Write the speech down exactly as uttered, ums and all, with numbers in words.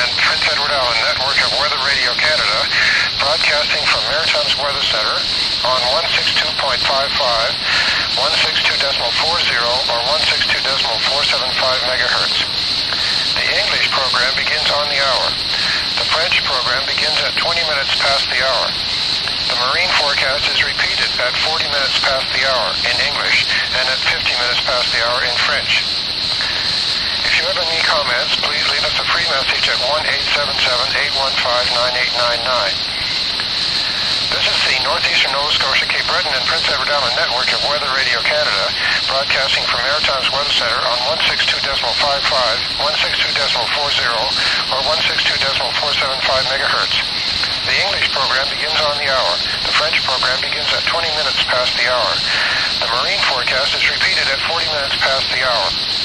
and Prince Edward Island network of Weather Radio Canada, broadcasting from Maritime's Weather Center on one sixty-two point five five, one sixty-two point four zero, or one sixty-two point four seven five megahertz. The English program begins on the hour. The French program begins at twenty minutes past the hour. The marine forecast is repeated at forty minutes past the hour in English and at fifty minutes past the hour in French. If you have any comments, please leave us a free message at one eight seven seven, eight one five, nine eight nine nine. This is the Northeastern Nova Scotia, Cape Breton, and Prince Edward Island network of Weather Radio Canada, broadcasting from Maritime's Weather Center on one sixty-two point five five, one sixty-two point four zero, or one sixty-two point four seven five megahertz. The English program begins on the hour. The French program begins at twenty minutes past the hour. The marine forecast is repeated at forty minutes past the hour.